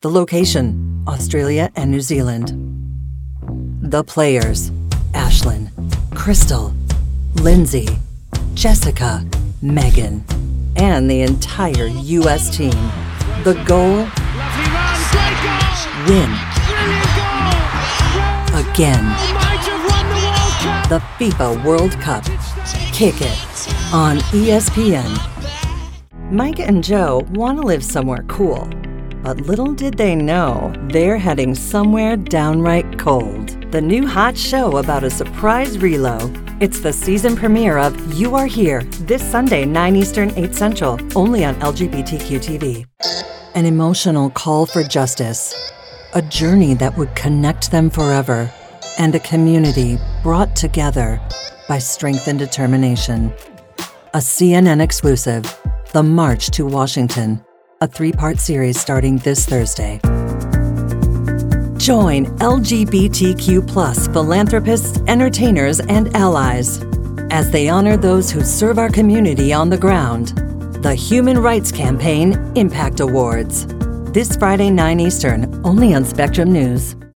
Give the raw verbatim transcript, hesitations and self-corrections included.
The location, Australia and New Zealand. The players, Ashlyn, Crystal, Lindsay, Jessica, Megan, and the entire U S team. The goal? Win. Again. The FIFA World Cup. Kick it on E S P N. Mike and Joe want to live somewhere cool, but little did they know they're heading somewhere downright cold. The new hot show about a surprise reload. It's the season premiere of You Are Here, this Sunday, nine Eastern, eight Central, only on L G B T Q T V. An emotional call for justice, a journey that would connect them forever, and a community brought together by strength and determination. A C N N exclusive, The March to Washington, a three-part series starting this Thursday. Join L G B T Q plus philanthropists, entertainers, and allies as they honor those who serve our community on the ground. The Human Rights Campaign Impact Awards. This Friday, nine Eastern, only on Spectrum News.